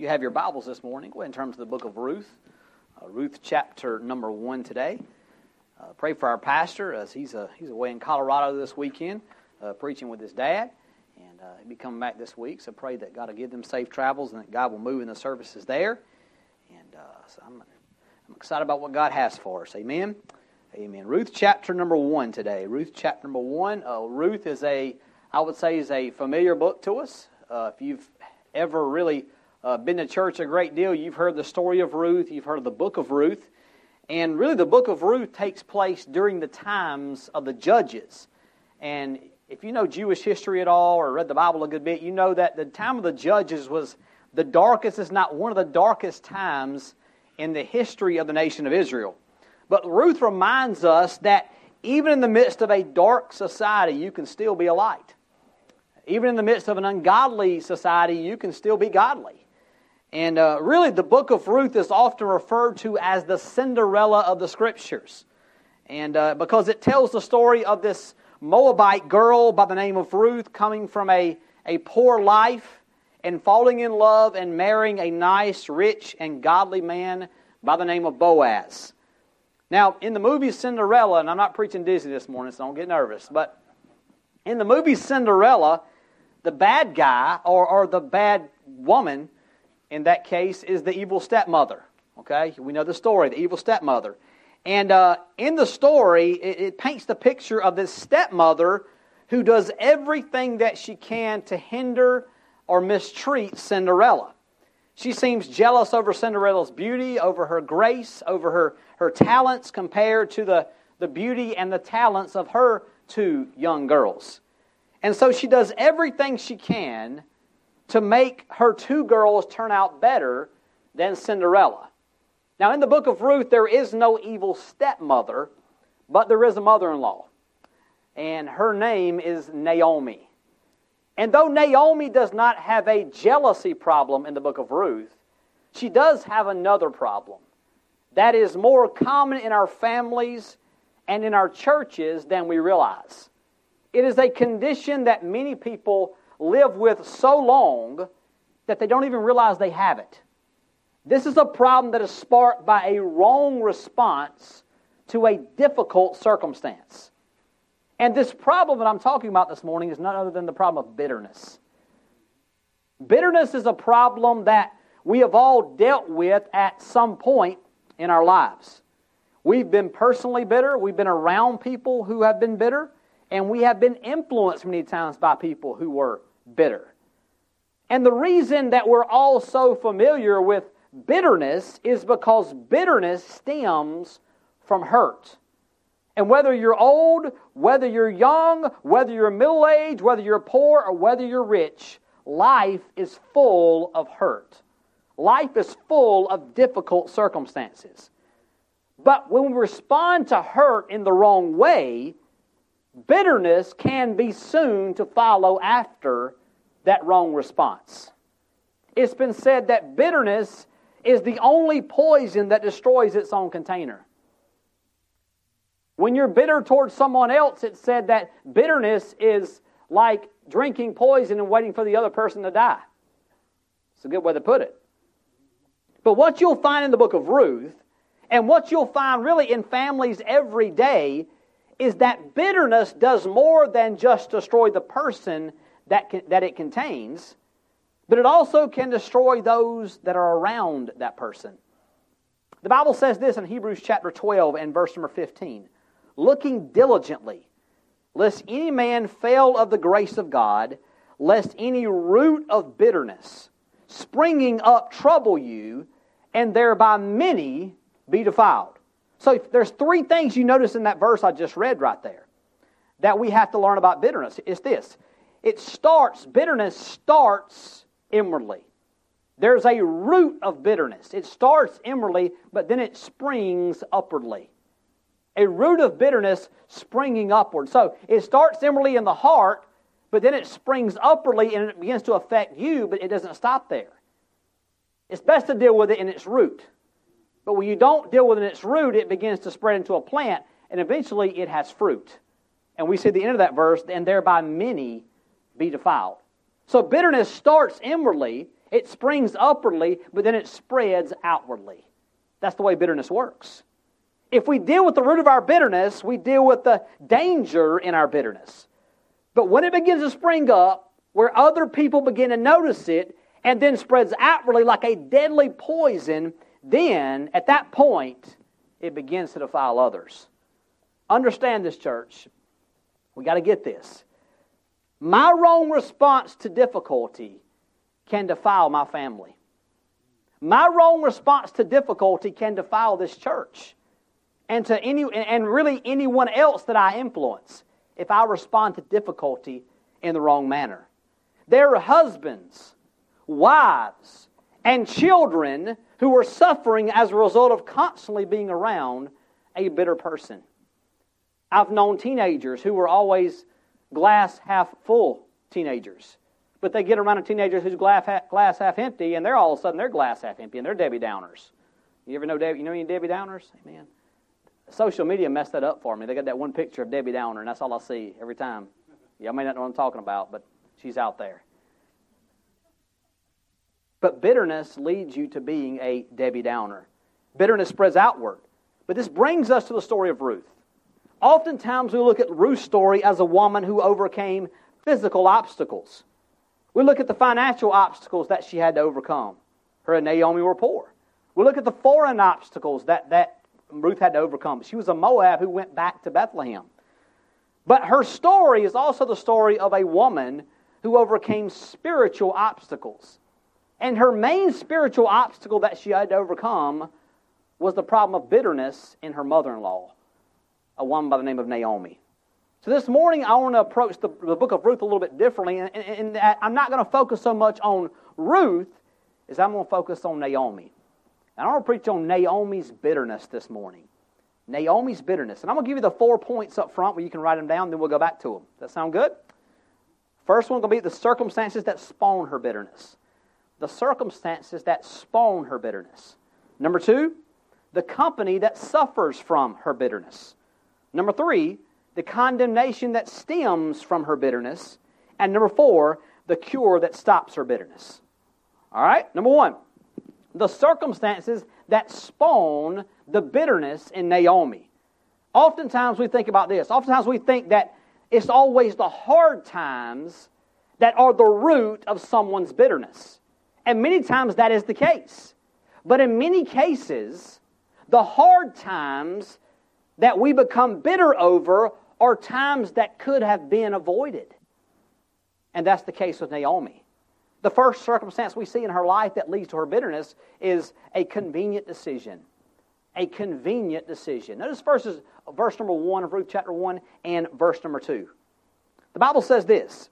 you have your Bibles this morning, go ahead and turn to the book of Ruth. Ruth chapter number 1 today. Pray for our pastor as he's away in Colorado this weekend preaching with his dad. And he'll be coming back this week, so pray that God will give them safe travels and that God will move in the services there. And so I'm excited about what God has for us. Amen? Amen. Ruth chapter number 1 today. Ruth chapter number 1. Ruth is I would say, is a familiar book to us. If you've ever really been to church a great deal, you've heard the story of Ruth, you've heard of the book of Ruth. And really the book of Ruth takes place during the times of the Judges. And if you know Jewish history at all or read the Bible a good bit, you know that the time of the Judges was the darkest, is not one of the darkest times in the history of the nation of Israel. But Ruth reminds us that even in the midst of a dark society, you can still be a light. Even in the midst of an ungodly society, you can still be godly. And really, the book of Ruth is often referred to as the Cinderella of the Scriptures. And because it tells the story of this Moabite girl by the name of Ruth coming from a poor life and falling in love and marrying a nice, rich, and godly man by the name of Boaz. Now, in the movie Cinderella, and I'm not preaching Disney this morning, so don't get nervous, but in the movie Cinderella, the bad guy, or the bad woman, in that case, is the evil stepmother. Okay? We know the story, the evil stepmother. And in the story, it paints the picture of this stepmother who does everything that she can to hinder or mistreat Cinderella. She seems jealous over Cinderella's beauty, over her grace, over her talents compared to the beauty and the talents of her two young girls. And so she does everything she can to make her two girls turn out better than Cinderella. Now, in the book of Ruth, there is no evil stepmother, but there is a mother-in-law. And her name is Naomi. And though Naomi does not have a jealousy problem in the book of Ruth, she does have another problem that is more common in our families and in our churches than we realize. It is a condition that many people live with so long that they don't even realize they have it. This is a problem that is sparked by a wrong response to a difficult circumstance. And this problem that I'm talking about this morning is none other than the problem of bitterness. Bitterness is a problem that we have all dealt with at some point in our lives. We've been personally bitter, we've been around people who have been bitter, and we have been influenced many times by people who were bitter. And the reason that we're all so familiar with bitterness is because bitterness stems from hurt. And whether you're old, whether you're young, whether you're middle-aged, whether you're poor, or whether you're rich, life is full of hurt. Life is full of difficult circumstances. But when we respond to hurt in the wrong way, bitterness can be soon to follow after that wrong response. It's been said that bitterness is the only poison that destroys its own container. When you're bitter towards someone else, it's said that bitterness is like drinking poison and waiting for the other person to die. It's a good way to put it. But what you'll find in the book of Ruth, and what you'll find really in families every day, is that bitterness does more than just destroy the person that it contains, but it also can destroy those that are around that person. The Bible says this in Hebrews chapter 12 and verse number 15. Looking diligently, lest any man fail of the grace of God, lest any root of bitterness springing up trouble you, and thereby many be defiled. So there's three things you notice in that verse I just read right there that we have to learn about bitterness. It's this. Bitterness starts inwardly. There's a root of bitterness. It starts inwardly, but then it springs upwardly. A root of bitterness springing upward. So it starts inwardly in the heart, but then it springs upwardly and it begins to affect you, but it doesn't stop there. It's best to deal with it in its root. But when you don't deal with it in its root, it begins to spread into a plant, and eventually it has fruit. And we see the end of that verse, and thereby many be defiled. So bitterness starts inwardly, It springs upwardly, but then it spreads outwardly. That's the way bitterness works. If we deal with the root of our bitterness, we deal with the danger in our bitterness. But when it begins to spring up, where other people begin to notice it, and then spreads outwardly like a deadly poison, then, at that point, it begins to defile others. Understand this, church. We got to get this. My wrong response to difficulty can defile my family. My wrong response to difficulty can defile this church and really anyone else that I influence if I respond to difficulty in the wrong manner. There are husbands, wives, and children who are suffering as a result of constantly being around a bitter person. I've known teenagers who were always glass half full teenagers. But they get around a teenager who's glass half empty, and they're all of a sudden they're glass half empty, and they're Debbie Downers. You ever know any Debbie Downers? Amen. Social media messed that up for me. They got that one picture of Debbie Downer, and that's all I see every time. Y'all may not know what I'm talking about, but she's out there. But bitterness leads you to being a Debbie Downer. Bitterness spreads outward. But this brings us to the story of Ruth. Oftentimes we look at Ruth's story as a woman who overcame physical obstacles. We look at the financial obstacles that she had to overcome. Her and Naomi were poor. We look at the foreign obstacles that Ruth had to overcome. She was a Moab who went back to Bethlehem. But her story is also the story of a woman who overcame spiritual obstacles. And her main spiritual obstacle that she had to overcome was the problem of bitterness in her mother-in-law, a woman by the name of Naomi. So this morning I want to approach the book of Ruth a little bit differently, and I'm not going to focus so much on Ruth as I'm going to focus on Naomi. And I want to preach on Naomi's bitterness this morning. Naomi's bitterness. And I'm going to give you the 4 points up front where you can write them down, then we'll go back to them. Does that sound good? First one is going to be the circumstances that spawn her bitterness. The circumstances that spawn her bitterness. Number 2, the company that suffers from her bitterness. Number 3, the condemnation that stems from her bitterness. And number 4, the cure that stops her bitterness. All right? Number 1, the circumstances that spawn the bitterness in Naomi. Oftentimes we think about this. Oftentimes we think that it's always the hard times that are the root of someone's bitterness. And many times that is the case. But in many cases, the hard times that we become bitter over are times that could have been avoided. And that's the case with Naomi. The first circumstance we see in her life that leads to her bitterness is a convenient decision. A convenient decision. Notice verse number 1 of Ruth chapter 1 and verse number 2. The Bible says this: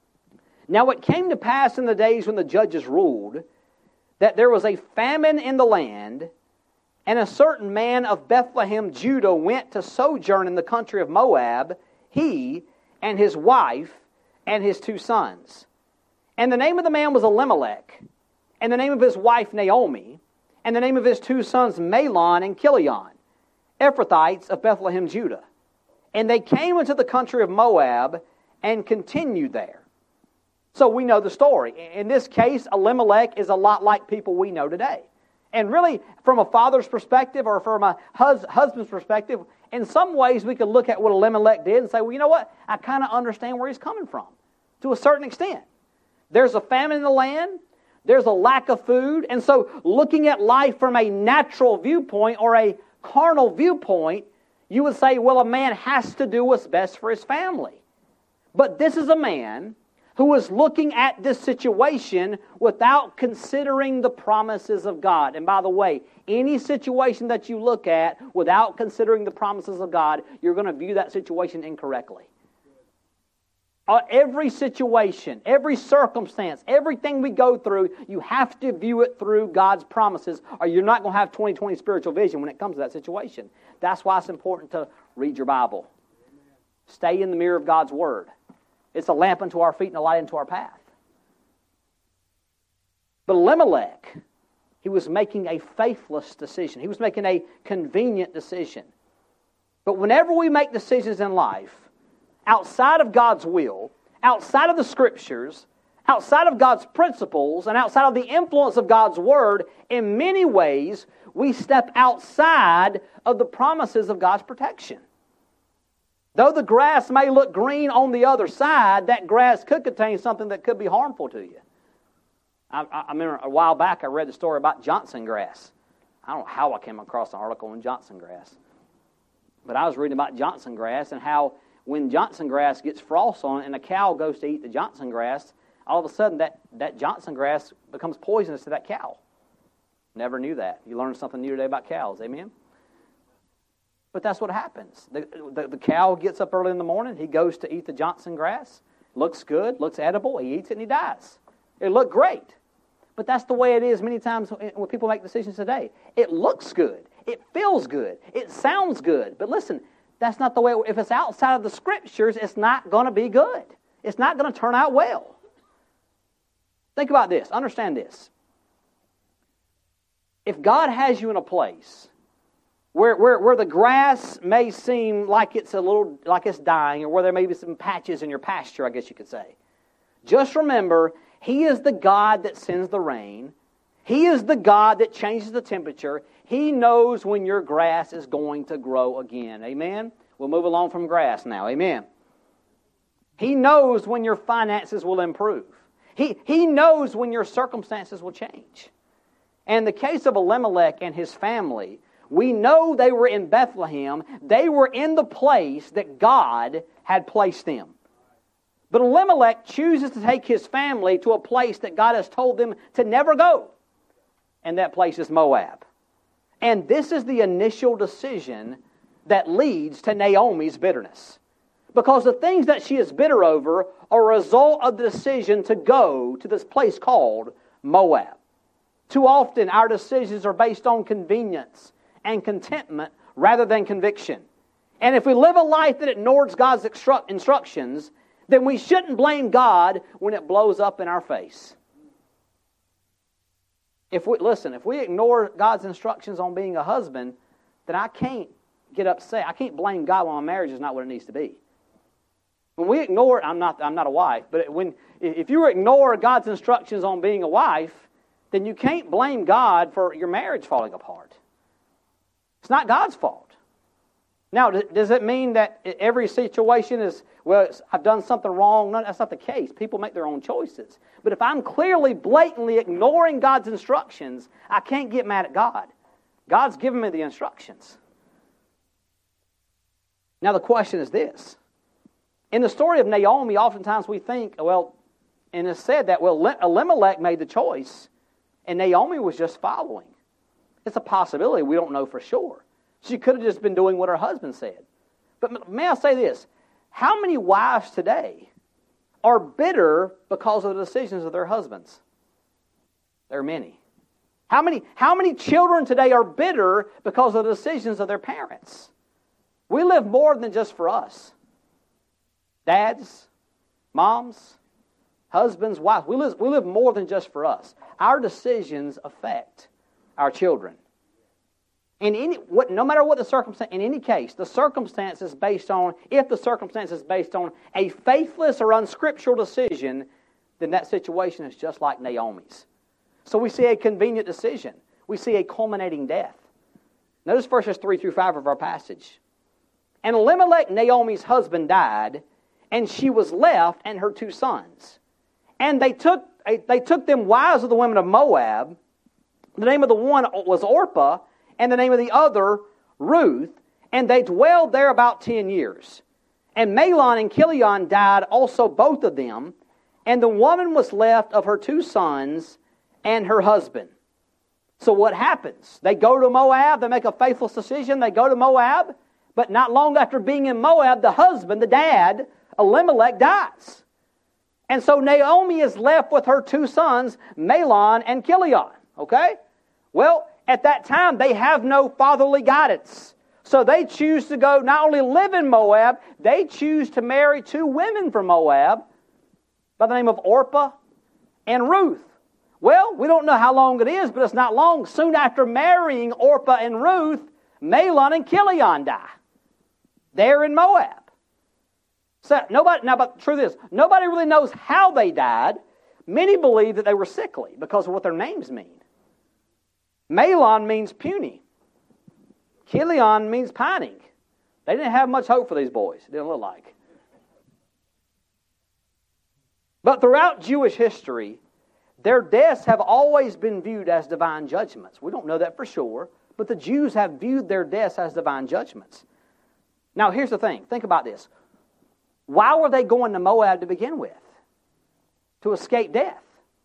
Now it came to pass in the days when the judges ruled that there was a famine in the land, and a certain man of Bethlehem, Judah, went to sojourn in the country of Moab, he and his wife and his 2 sons. And the name of the man was Elimelech, and the name of his wife Naomi, and the name of his 2 sons Mahlon and Chilion, Ephrathites of Bethlehem, Judah. And they came into the country of Moab and continued there. So we know the story. In this case, Elimelech is a lot like people we know today. And really, from a father's perspective or from a husband's perspective, in some ways we could look at what Elimelech did and say, well, you know what? I kind of understand where he's coming from to a certain extent. There's a famine in the land. There's a lack of food. And so looking at life from a natural viewpoint or a carnal viewpoint, you would say, well, a man has to do what's best for his family. But this is a man who was looking at this situation without considering the promises of God. And by the way, any situation that you look at without considering the promises of God, you're going to view that situation incorrectly. Every situation, every circumstance, everything we go through, you have to view it through God's promises, or you're not going to have 20/20 spiritual vision when it comes to that situation. That's why it's important to read your Bible. Stay in the mirror of God's Word. It's a lamp unto our feet and a light unto our path. But Elimelech, he was making a faithless decision. He was making a convenient decision. But whenever we make decisions in life, outside of God's will, outside of the Scriptures, outside of God's principles and outside of the influence of God's Word, in many ways, we step outside of the promises of God's protection. Though the grass may look green on the other side, that grass could contain something that could be harmful to you. I remember a while back I read the story about Johnson grass. I don't know how I came across an article on Johnson grass. But I was reading about Johnson grass and how when Johnson grass gets frost on it and a cow goes to eat the Johnson grass, all of a sudden that Johnson grass becomes poisonous to that cow. Never knew that. You learned something new today about cows. Amen? But that's what happens. The cow gets up early in the morning. He goes to eat the Johnson grass. Looks good. Looks edible. He eats it and he dies. It looked great. But that's the way it is many times when people make decisions today. It looks good. It feels good. It sounds good. But listen, that's not the way. If it's outside of the Scriptures, it's not going to be good. It's not going to turn out well. Think about this. Understand this. If God has you in a place where the grass may seem like it's dying, or where there may be some patches in your pasture, I guess you could say, just remember, He is the God that sends the rain. He is the God that changes the temperature. He knows when your grass is going to grow again. Amen? We'll move along from grass now. Amen? He knows when your finances will improve. He knows when your circumstances will change. And in the case of Elimelech and his family, we know they were in Bethlehem. They were in the place that God had placed them. But Elimelech chooses to take his family to a place that God has told them to never go. And that place is Moab. And this is the initial decision that leads to Naomi's bitterness. Because the things that she is bitter over are a result of the decision to go to this place called Moab. Too often our decisions are based on convenience and contentment rather than conviction. And if we live a life that ignores God's instructions, then we shouldn't blame God when it blows up in our face. If we ignore God's instructions on being a husband, then I can't get upset. I can't blame God when my marriage is not what it needs to be. When we ignore, I'm not a wife, but if you ignore God's instructions on being a wife, then you can't blame God for your marriage falling apart. It's not God's fault. Now, does it mean that every situation is, I've done something wrong? No, that's not the case. People make their own choices. But if I'm clearly, blatantly ignoring God's instructions, I can't get mad at God. God's given me the instructions. Now, the question is this. In the story of Naomi, oftentimes we think, and it's said that, Elimelech made the choice, and Naomi was just following. It's a possibility. We don't know for sure. She could have just been doing what her husband said. But may I say this? How many wives today are bitter because of the decisions of their husbands? There are many. How many children today are bitter because of the decisions of their parents? We live more than just for us. Dads, moms, husbands, wives. We live more than just for us. Our decisions affect our children. No matter what the circumstance, in any case, the circumstance is based on, if the circumstance is based on a faithless or unscriptural decision, then that situation is just like Naomi's. So we see a convenient decision. We see a culminating death. Notice verses 3 through 5 of our passage. And Elimelech, Naomi's husband, died, and she was left and her 2 sons. And they took them wives of the women of Moab. The name of the one was Orpah, and the name of the other, Ruth, and they dwelled there about 10 years. And Mahlon and Chilion died also, both of them, and the woman was left of her 2 sons and her husband. So what happens? They go to Moab, they make a faithless decision, they go to Moab, but not long after being in Moab, the husband, the dad, Elimelech, dies. And so Naomi is left with her 2 sons, Mahlon and Chilion. Okay? Well, at that time, they have no fatherly guidance. So they choose to go not only live in Moab, they choose to marry 2 women from Moab by the name of Orpah and Ruth. Well, we don't know how long it is, but it's not long. Soon after marrying Orpah and Ruth, Mahlon and Chilion die. They're in Moab. So but the truth is, nobody really knows how they died. Many believe that they were sickly because of what their names mean. Mahlon means puny. Chilion means pining. They didn't have much hope for these boys, it didn't look like. But throughout Jewish history, their deaths have always been viewed as divine judgments. We don't know that for sure, but the Jews have viewed their deaths as divine judgments. Now, here's the thing. Think about this. Why were they going to Moab to begin with? To escape death.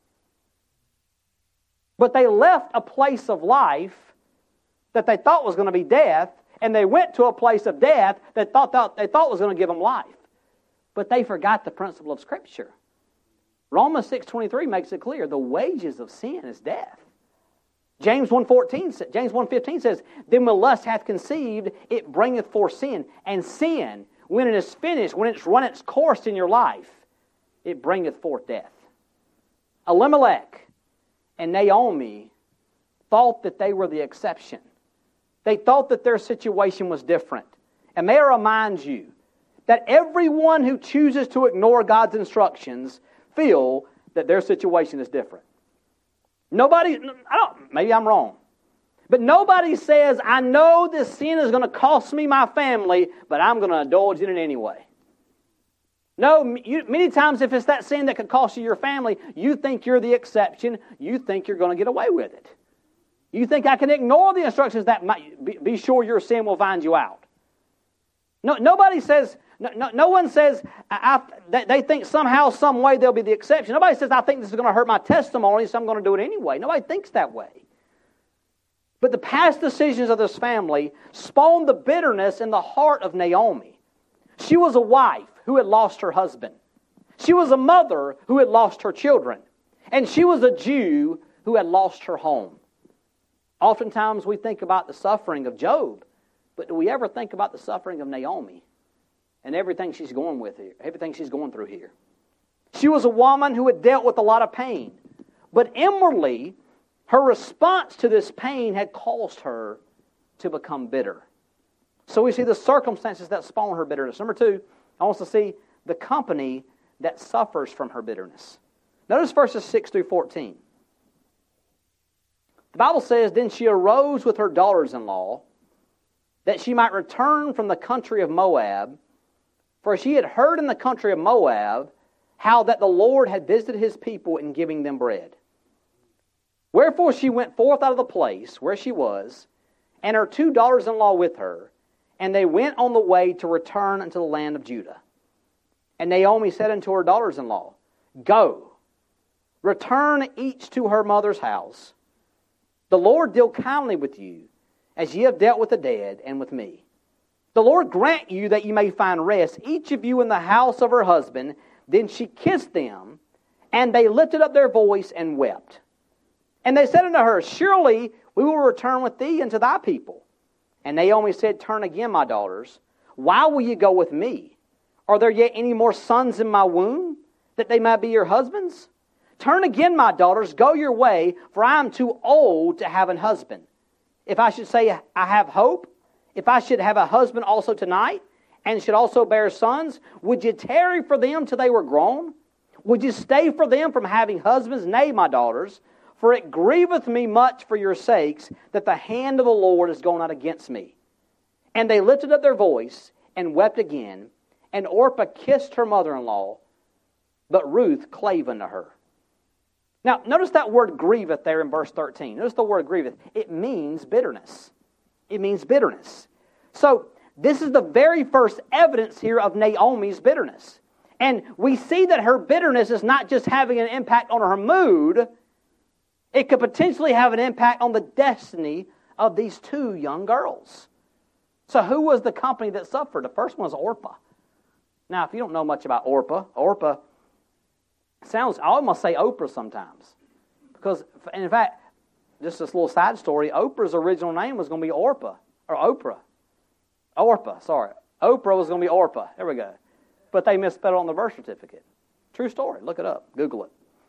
But they left a place of life that they thought was going to be death, and they went to a place of death that they thought was going to give them life. But they forgot the principle of Scripture. Romans 6:23 makes it clear, the wages of sin is death. James 1:15 says, then when lust hath conceived, it bringeth forth sin. And sin, when it is finished, when it's run its course in your life, it bringeth forth death. Elimelech and Naomi thought that they were the exception. They thought that their situation was different. And may I remind you that everyone who chooses to ignore God's instructions feel that their situation is different. Maybe I'm wrong, but nobody says, I know this sin is going to cost me my family, but I'm going to indulge in it anyway. No, many times if it's that sin that could cost you your family, you think you're the exception. You think you're going to get away with it. You think I can ignore the instructions that might be sure your sin will find you out. Nobody says, no one says they think somehow, some way they'll be the exception. Nobody says, I think this is going to hurt my testimony, so I'm going to do it anyway. Nobody thinks that way. But the past decisions of this family spawned the bitterness in the heart of Naomi. She was a wife who had lost her husband. She was a mother who had lost her children. And she was a Jew who had lost her home. Oftentimes we think about the suffering of Job, but do we ever think about the suffering of Naomi and everything she's going through here? She was a woman who had dealt with a lot of pain, but inwardly, her response to this pain had caused her to become bitter. So we see the circumstances that spawn her bitterness. Number two, I want us to see the company that suffers from her bitterness. Notice verses 6 through 14. The Bible says, then she arose with her daughters-in-law, that she might return from the country of Moab, for she had heard in the country of Moab how that the Lord had visited his people in giving them bread. Wherefore she went forth out of the place where she was, and her two daughters-in-law with her, and they went on the way to return unto the land of Judah. And Naomi said unto her daughters-in-law, go, return each to her mother's house. The Lord deal kindly with you, as ye have dealt with the dead and with me. The Lord grant you that ye may find rest, each of you in the house of her husband. Then she kissed them, and they lifted up their voice and wept. And they said unto her, surely we will return with thee unto thy people. And Naomi said, turn again, my daughters. Why will ye go with me? Are there yet any more sons in my womb, that they might be your husbands? Turn again, my daughters, go your way, for I am too old to have an husband. If I should say, I have hope, if I should have a husband also tonight, and should also bear sons, would you tarry for them till they were grown? Would you stay for them from having husbands? Nay, my daughters, for it grieveth me much for your sakes, that the hand of the Lord is gone out against me. And they lifted up their voice, and wept again, and Orpah kissed her mother-in-law, but Ruth clave unto her. Now, notice that word grieveth there in verse 13. Notice the word grieveth. It means bitterness. It means bitterness. So, this is the very first evidence here of Naomi's bitterness. And we see that her bitterness is not just having an impact on her mood. It could potentially have an impact on the destiny of these two young girls. So who was the company that suffered? The first one was Orpah. Now, if you don't know much about Orpah sounds, I almost say Oprah sometimes. Because, in fact, just this little side story, Oprah's original name was going to be Orpah, or Oprah. Oprah was going to be Orpah. There we go. But they misspelled it on the birth certificate. True story. Look it up. Google it.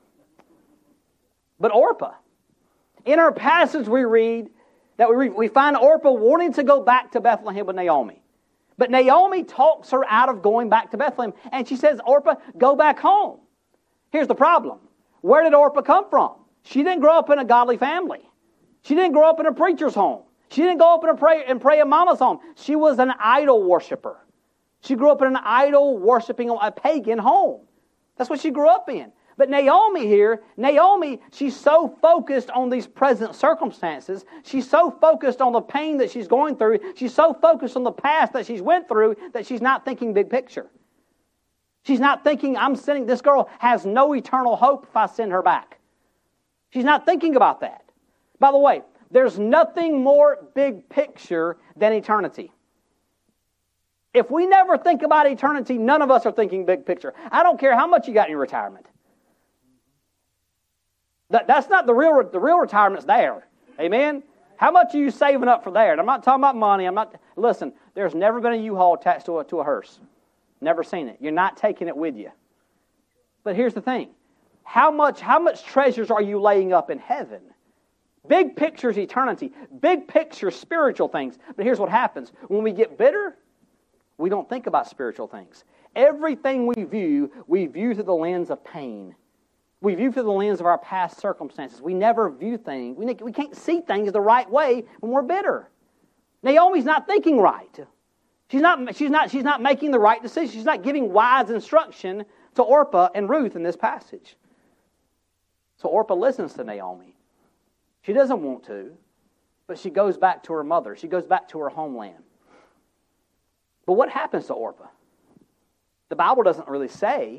But Orpah. In our passage we find Orpah wanting to go back to Bethlehem with Naomi. But Naomi talks her out of going back to Bethlehem. And she says, Orpah, go back home. Here's the problem. Where did Orpah come from? She didn't grow up in a godly family. She didn't grow up in a preacher's home. She didn't go up and pray in mama's home. She was an idol worshiper. She grew up in an idol worshiping, a pagan home. That's what she grew up in. But Naomi, she's so focused on these present circumstances. She's so focused on the pain that she's going through. She's so focused on the past that she's went through that she's not thinking big picture. She's not thinking, this girl has no eternal hope if I send her back. She's not thinking about that. By the way, there's nothing more big picture than eternity. If we never think about eternity, none of us are thinking big picture. I don't care how much you got in your retirement. That's not the real retirement's there. Amen? How much are you saving up for there? And I'm not talking about money. Listen, there's never been a U-Haul attached to a hearse. Never seen it. You're not taking it with you. But here's the thing. How much treasures are you laying up in heaven? Big picture is eternity. Big picture spiritual things. But here's what happens. When we get bitter, we don't think about spiritual things. Everything we view through the lens of pain. We view through the lens of our past circumstances. We never view things. We can't see things the right way when we're bitter. Naomi's not thinking right. She's not making the right decision. She's not giving wise instruction to Orpah and Ruth in this passage. So Orpah listens to Naomi. She doesn't want to, but she goes back to her mother. She goes back to her homeland. But what happens to Orpah? The Bible doesn't really say,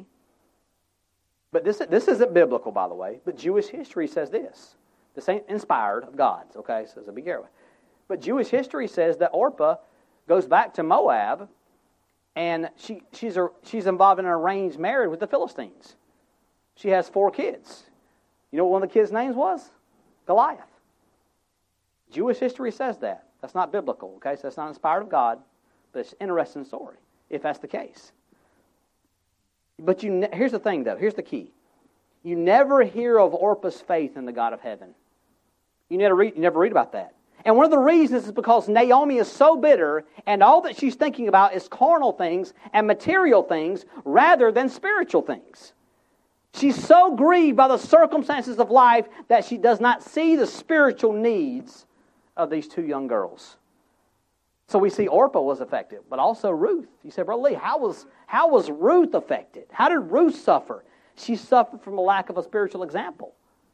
but this isn't biblical, by the way, but Jewish history says this. This ain't inspired of God's, okay? So be careful. But Jewish history says that Orpah goes back to Moab, and she's involved in an arranged marriage with the Philistines. She has 4 kids. You know what one of the kids' names was? Goliath. Jewish history says that. That's not biblical, okay? So that's not inspired of God, but it's an interesting story, if that's the case. But here's the thing, though. Here's the key. You never hear of Orpah's faith in the God of heaven. You never read about that. And one of the reasons is because Naomi is so bitter, and all that she's thinking about is carnal things and material things rather than spiritual things. She's so grieved by the circumstances of life that she does not see the spiritual needs of these 2 young girls. So we see Orpah was affected, but also Ruth. You say, Brother Lee, how was Ruth affected? How did Ruth suffer? She suffered from a lack of a spiritual example.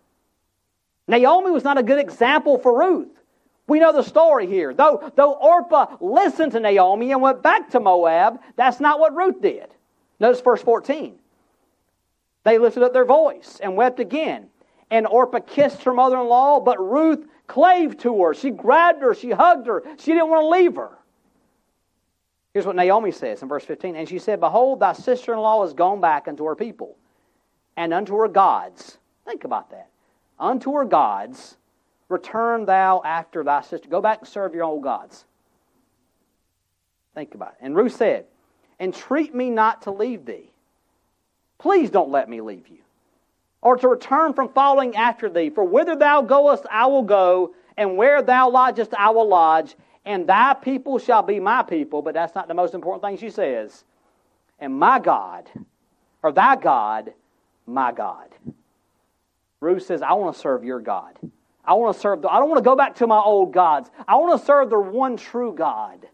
Naomi was not a good example for Ruth. We know the story here. Though Orpah listened to Naomi and went back to Moab, that's not what Ruth did. Notice verse 14. They lifted up their voice and wept again. And Orpah kissed her mother-in-law, but Ruth clave to her. She grabbed her. She hugged her. She didn't want to leave her. Here's what Naomi says in verse 15. And she said, Behold, thy sister-in-law is gone back unto her people and unto her gods. Think about that. Unto her gods, return thou after thy sister. Go back and serve your old gods. Think about it. And Ruth said, Entreat me not to leave thee. Please don't let me leave you, or to return from following after thee. For whither thou goest, I will go, and where thou lodgest, I will lodge, and thy people shall be my people. But that's not the most important thing she says. And my God, or thy God, my God. Ruth says, I want to serve your God. I don't want to go back to my old gods. I want to serve the one true God.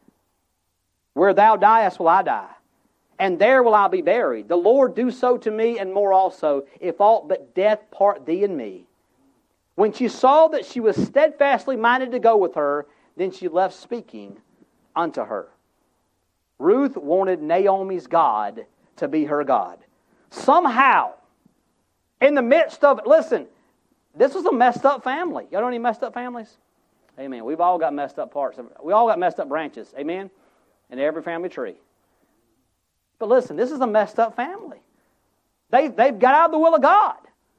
Where thou diest will I die, and there will I be buried. The Lord do so to me, and more also, if aught but death part thee and me. When she saw that she was steadfastly minded to go with her, then she left speaking unto her. Ruth wanted Naomi's God to be her God. Somehow, in the midst of, listen, this was a messed up family. Y'all know any messed up families? Amen. We've all got messed up parts. We all got messed up branches. Amen. In every family tree. But listen, this is a messed up family. They've got out of the will of God.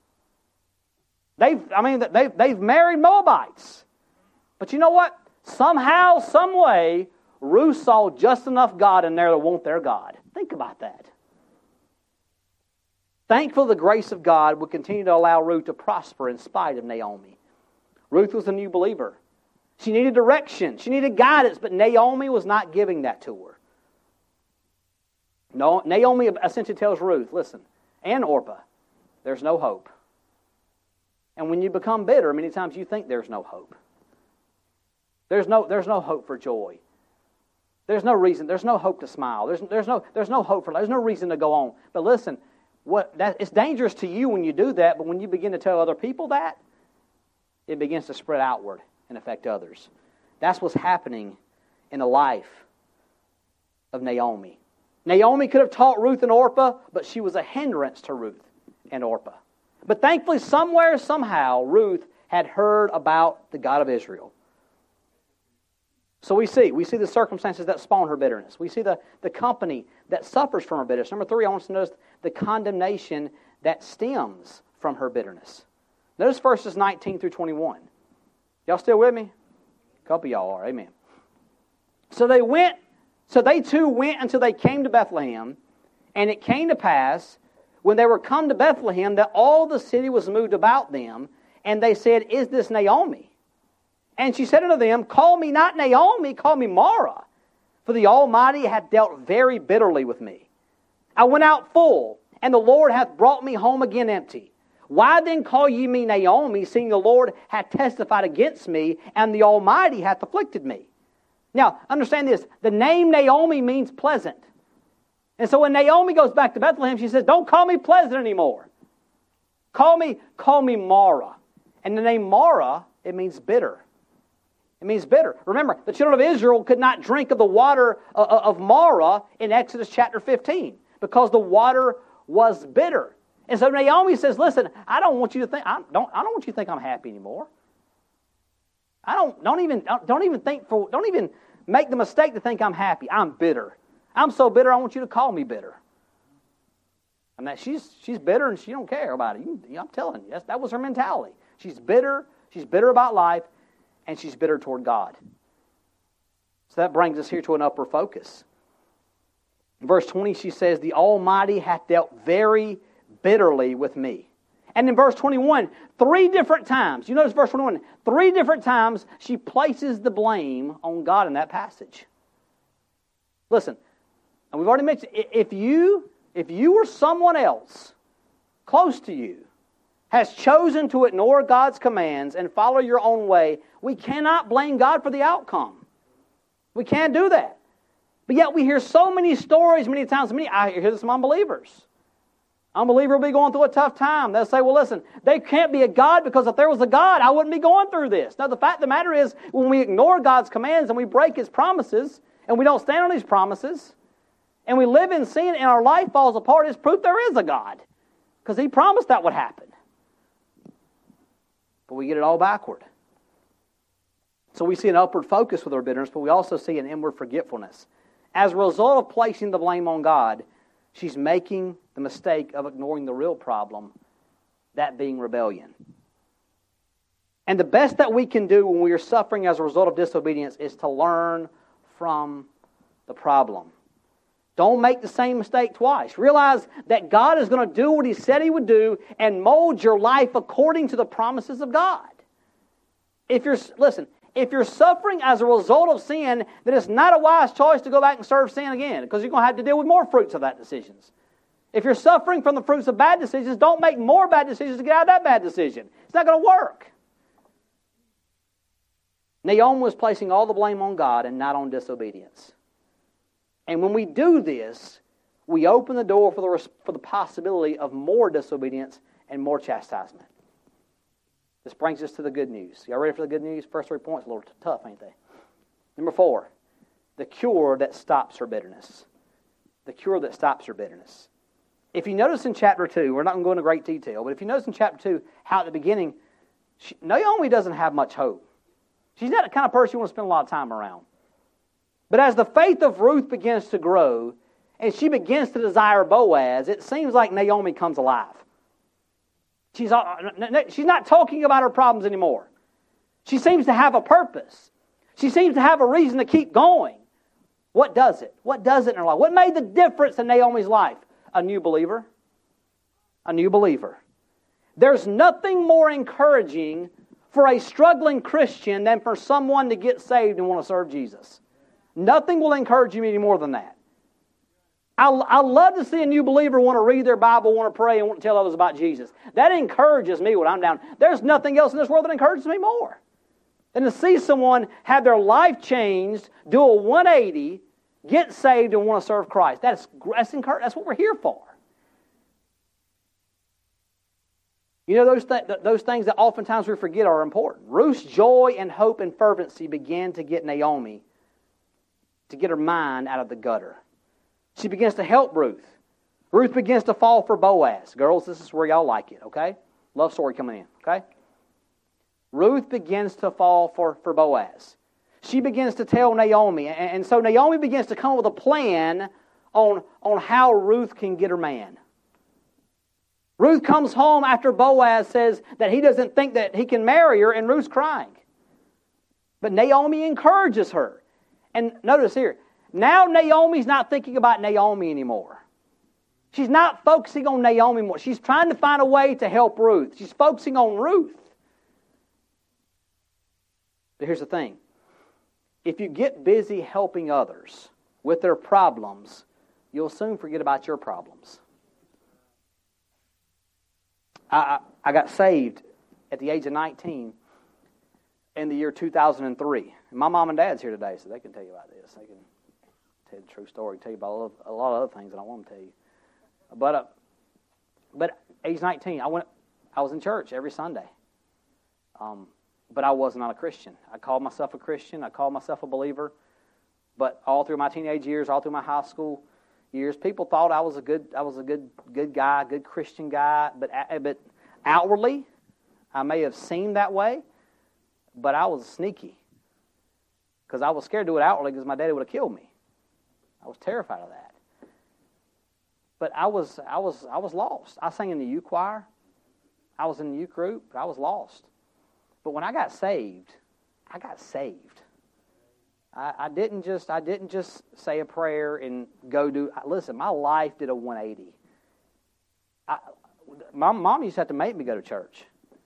They've married Moabites. But you know what? Somehow, some way, Ruth saw just enough God in there to want their God. Think about that. Thankful the grace of God would continue to allow Ruth to prosper in spite of Naomi. Ruth was a new believer. She needed direction. She needed guidance, but Naomi was not giving that to her. No, Naomi essentially tells Ruth, listen, and Orpah, there's no hope. And when you become bitter, many times you think there's no hope. There's no hope for joy. There's no reason. There's no hope to smile. There's no hope for life. There's no reason to go on. But listen, it's dangerous to you when you do that. But when you begin to tell other people that, it begins to spread outward and affect others. That's what's happening in the life of Naomi. Naomi could have taught Ruth and Orpah, but she was a hindrance to Ruth and Orpah. But thankfully, somewhere, somehow, Ruth had heard about the God of Israel. So we see the circumstances that spawn her bitterness. We see the company that suffers from her bitterness. Number 3, I want us to notice the condemnation that stems from her bitterness. Notice verses 19 through 21. Y'all still with me? A couple of y'all are. Amen. So they too went until they came to Bethlehem, and it came to pass, when they were come to Bethlehem, that all the city was moved about them, and they said, Is this Naomi? And she said unto them, Call me not Naomi, call me Mara, for the Almighty hath dealt very bitterly with me. I went out full, and the Lord hath brought me home again empty. Why then call ye me Naomi, seeing the Lord hath testified against me, and the Almighty hath afflicted me? Now, understand this. The name Naomi means pleasant. And so when Naomi goes back to Bethlehem, she says, Don't call me pleasant anymore. Call me Mara. And the name Mara, it means bitter. It means bitter. Remember, the children of Israel could not drink of the water of Mara in Exodus chapter 15 because the water was bitter. And so Naomi says, "Listen, I don't want you to think I don't want you to think I'm happy anymore. Don't even make the mistake to think I'm happy. I'm bitter. I'm so bitter. I want you to call me bitter." I mean, she's bitter and she don't care about it. I'm telling you, that was her mentality. She's bitter. She's bitter about life, and she's bitter toward God. So that brings us here to an upward focus. In verse 20, she says, "The Almighty hath dealt very bitterly with me." And in verse 21, 3 different times, you notice verse 21, 3 different times she places the blame on God in that passage. Listen, and we've already mentioned, if you or someone else close to you has chosen to ignore God's commands and follow your own way, we cannot blame God for the outcome. We can't do that. But yet we hear so many stories many times. I hear this from unbelievers. Unbeliever will be going through a tough time. They'll say, well, listen, there can't be a God because if there was a God, I wouldn't be going through this. Now, the fact of the matter is, when we ignore God's commands and we break His promises and we don't stand on His promises and we live in sin and our life falls apart, it's proof there is a God because He promised that would happen. But we get it all backward. So we see an upward focus with our bitterness, but we also see an inward forgetfulness. As a result of placing the blame on God, she's making the mistake of ignoring the real problem, that being rebellion. And the best that we can do when we are suffering as a result of disobedience is to learn from the problem. Don't make the same mistake twice. Realize that God is going to do what He said He would do and mold your life according to the promises of God. If you're suffering as a result of sin, then it's not a wise choice to go back and serve sin again because you're going to have to deal with more fruits of that decisions. If you're suffering from the fruits of bad decisions, don't make more bad decisions to get out of that bad decision. It's not going to work. Naomi was placing all the blame on God and not on disobedience. And when we do this, we open the door for the possibility of more disobedience and more chastisement. This brings us to the good news. Y'all ready for the good news? First 3 points, a little tough, ain't they? Number 4, the cure that stops her bitterness. The cure that stops her bitterness. If you notice in chapter 2, we're not going to go into great detail, but if you notice in chapter 2 how at the beginning, Naomi doesn't have much hope. She's not the kind of person you want to spend a lot of time around. But as the faith of Ruth begins to grow, and she begins to desire Boaz, it seems like Naomi comes alive. She's not talking about her problems anymore. She seems to have a purpose. She seems to have a reason to keep going. What does it? What does it in her life? What made the difference in Naomi's life? A new believer. A new believer. There's nothing more encouraging for a struggling Christian than for someone to get saved and want to serve Jesus. Nothing will encourage you any more than that. I love to see a new believer want to read their Bible, want to pray, and want to tell others about Jesus. That encourages me when I'm down. There's nothing else in this world that encourages me more than to see someone have their life changed, do a 180, get saved, and want to serve Christ. That's what we're here for. You know, those things that oftentimes we forget are important. Ruth's joy and hope and fervency began to get Naomi to get her mind out of the gutter. She begins to help Ruth. Ruth begins to fall for Boaz. Girls, this is where y'all like it, okay? Love story coming in, okay? Ruth begins to fall for Boaz. She begins to tell Naomi, and so Naomi begins to come up with a plan on how Ruth can get her man. Ruth comes home after Boaz says that he doesn't think that he can marry her, and Ruth's crying. But Naomi encourages her. And notice here, now Naomi's not thinking about Naomi anymore. She's not focusing on Naomi anymore. She's trying to find a way to help Ruth. She's focusing on Ruth. But here's the thing. If you get busy helping others with their problems, you'll soon forget about your problems. I got saved at the age of 19 in the year 2003. And my mom and dad's here today, so they can tell you about this. They can tell you the true story, tell you about a lot of other things that I want to tell you. But age 19, I was in church every Sunday. But I was not a Christian. I called myself a Christian. I called myself a believer. But all through my teenage years, all through my high school years, people thought I was a good guy, good Christian guy. But outwardly, I may have seemed that way. But I was sneaky, because I was scared to do it outwardly because my daddy would have killed me. I was terrified of that. But I was lost. I sang in the youth choir. I was in the youth group, but I was lost. But when I got saved, I got saved. I didn't just say a prayer and go do. Listen, my life did a 180. My mom used to have to make me go to church,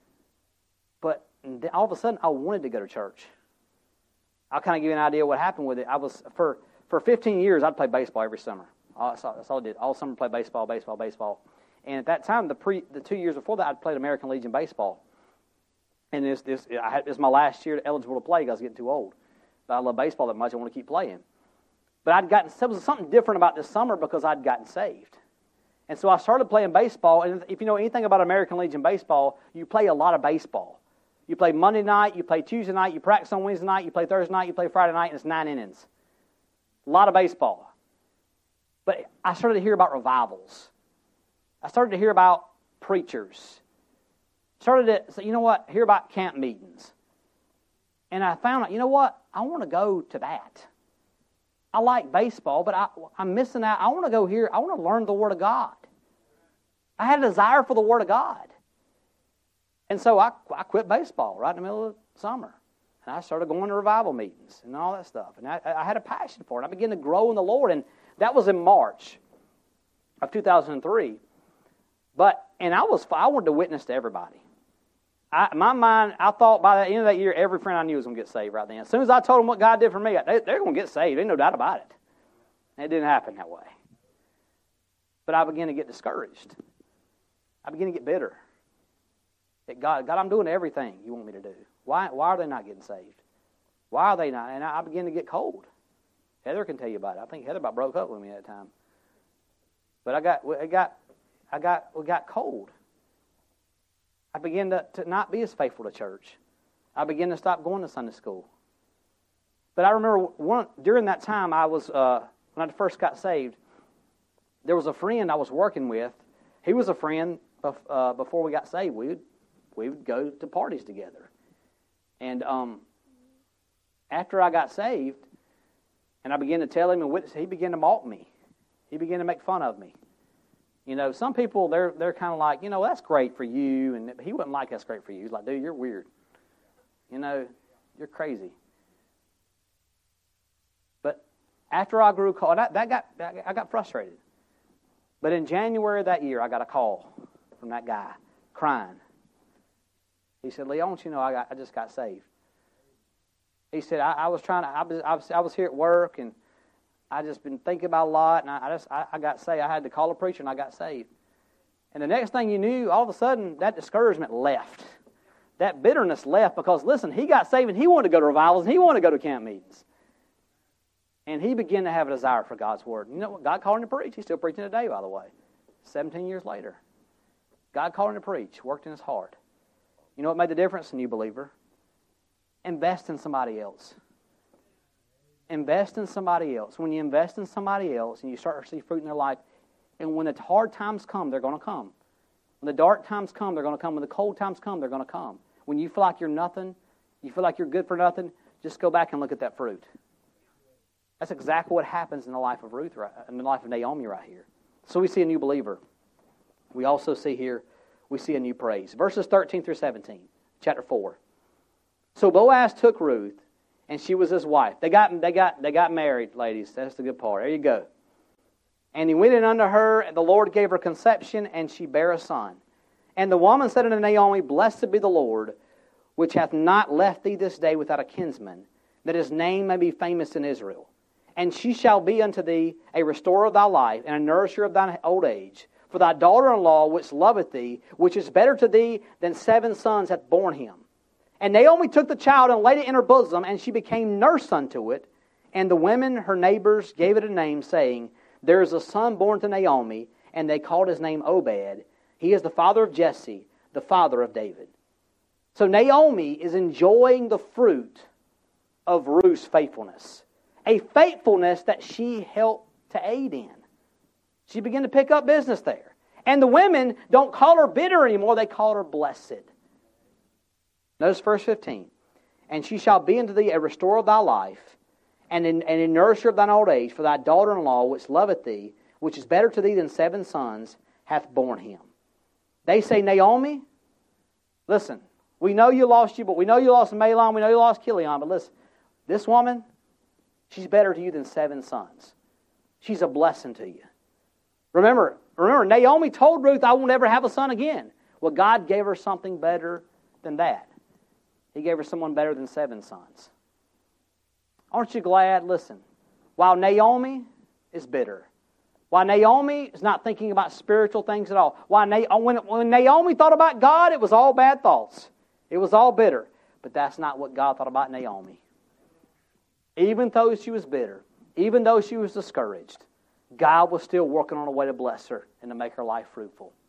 but all of a sudden I wanted to go to church. I'll kind of give you an idea what happened with it. I was for 15 years I'd play baseball every summer. That's all I did. All summer play baseball. And at that time, the 2 years before that, I'd played American Legion baseball. And this was my last year eligible to play because I was getting too old. But I love baseball that much, I want to keep playing. But there was something different about this summer because I'd gotten saved. And so I started playing baseball, and if you know anything about American Legion baseball, you play a lot of baseball. You play Monday night, you play Tuesday night, you practice on Wednesday night, you play Thursday night, you play Friday night, and it's 9 innings. A lot of baseball. But I started to hear about revivals. I started to hear about preachers. Started to say, you know what, hear about camp meetings. And I found out, you know what, I want to go to that. I like baseball, but I'm missing out. I want to go here. I want to learn the Word of God. I had a desire for the Word of God. And so I quit baseball right in the middle of the summer. And I started going to revival meetings and all that stuff. And I had a passion for it. I began to grow in the Lord. And that was in March of 2003. And I wanted to witness to everybody. My mind, I thought by the end of that year, every friend I knew was going to get saved right then. As soon as I told them what God did for me, they're going to get saved. There's no doubt about it. And it didn't happen that way. But I began to get discouraged. I began to get bitter. That God, I'm doing everything you want me to do. Why are they not getting saved? Why are they not? And I began to get cold. Heather can tell you about it. I think Heather about broke up with me at that time. But we got cold. I began to not be as faithful to church. I began to stop going to Sunday school. But I remember during that time, when I first got saved, there was a friend I was working with. He was a friend before we got saved. We would go to parties together. And after I got saved, and I began to tell him and witness, he began to mock me. He began to make fun of me. You know, some people, they're kind of like, you know, that's great for you. And he wouldn't like that's great for you. He's like, dude, you're weird. You know, you're crazy. But after I grew cold, I got frustrated. But in January of that year, I got a call from that guy crying. He said, Leon, you know, I just got saved. He said, I was here at work, and I just been thinking about a lot, and I got saved. I had to call a preacher, and I got saved. And the next thing you knew, all of a sudden, that discouragement left. That bitterness left because, listen, he got saved, and he wanted to go to revivals, and he wanted to go to camp meetings. And he began to have a desire for God's Word. You know what? God called him to preach. He's still preaching today, by the way, 17 years later. God called him to preach, worked in his heart. You know what made the difference, new believer? Invest in somebody else. Invest in somebody else. When you invest in somebody else and you start to see fruit in their life, and when the hard times come, they're going to come. When the dark times come, they're going to come. When the cold times come, they're going to come. When you feel like you're nothing, you feel like you're good for nothing, just go back and look at that fruit. That's exactly what happens in the life of Ruth, in the life of Naomi right here. So we see a new believer. We also see here, we see a new praise. Verses 13 through 17, chapter 4. So Boaz took Ruth, and she was his wife. They got married, ladies. That's the good part. There you go. And he went in unto her, and the Lord gave her conception, and she bare a son. And the woman said unto Naomi, Blessed be the Lord, which hath not left thee this day without a kinsman, that his name may be famous in Israel. And she shall be unto thee a restorer of thy life, and a nourisher of thine old age. For thy daughter-in-law, which loveth thee, which is better to thee than 7 sons, hath borne him. And Naomi took the child and laid it in her bosom, and she became nurse unto it. And the women, her neighbors, gave it a name, saying, There is a son born to Naomi, and they called his name Obed. He is the father of Jesse, the father of David. So Naomi is enjoying the fruit of Ruth's faithfulness. A faithfulness that she helped to aid in. She began to pick up business there. And the women don't call her bitter anymore, they call her blessed. Notice verse 15. And she shall be unto thee a restorer of thy life, and a nourisher of thine old age, for thy daughter-in-law, which loveth thee, which is better to thee than 7 sons, hath borne him. They say, Naomi, listen, we know you lost but we know you lost Mahlon, we know you lost Chilion, but listen, this woman, she's better to you than 7 sons. She's a blessing to you. Remember, Naomi told Ruth, I won't ever have a son again. Well, God gave her something better than that. He gave her someone better than 7 sons. Aren't you glad? Listen, while Naomi is bitter, while Naomi is not thinking about spiritual things at all, when Naomi thought about God, it was all bad thoughts. It was all bitter. But that's not what God thought about Naomi. Even though she was bitter, even though she was discouraged, God was still working on a way to bless her and to make her life fruitful.